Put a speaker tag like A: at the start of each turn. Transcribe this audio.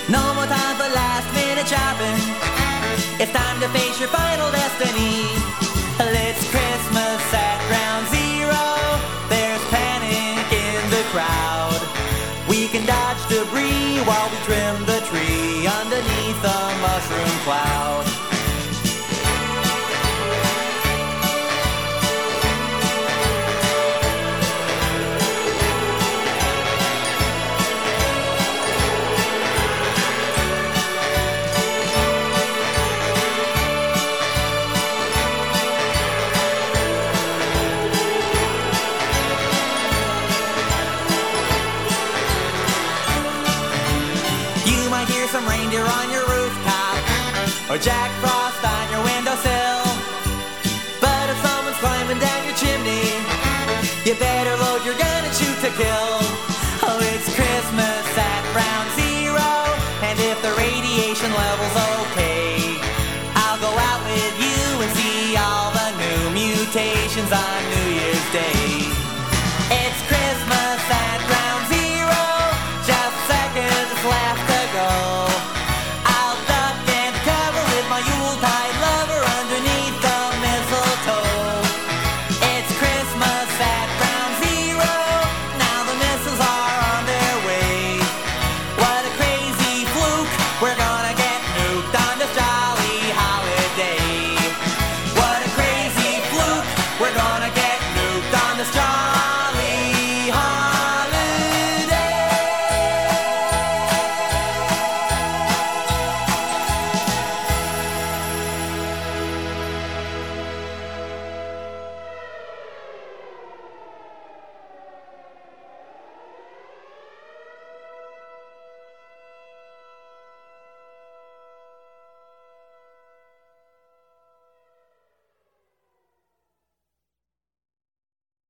A: No more time for last minute shopping. It's time to face your final destiny. It's Christmas at Ground Zero. There's panic in the crowd. We can dodge debris while we trim the tree underneath a mushroom cloud. Some reindeer on your rooftop, or Jack Frost on your windowsill. But if someone's climbing down your chimney, you better load your gun and shoot to kill. Oh, it's Christmas at Ground Zero, and if the radiation level's okay, I'll go out with you and see all the new mutations on New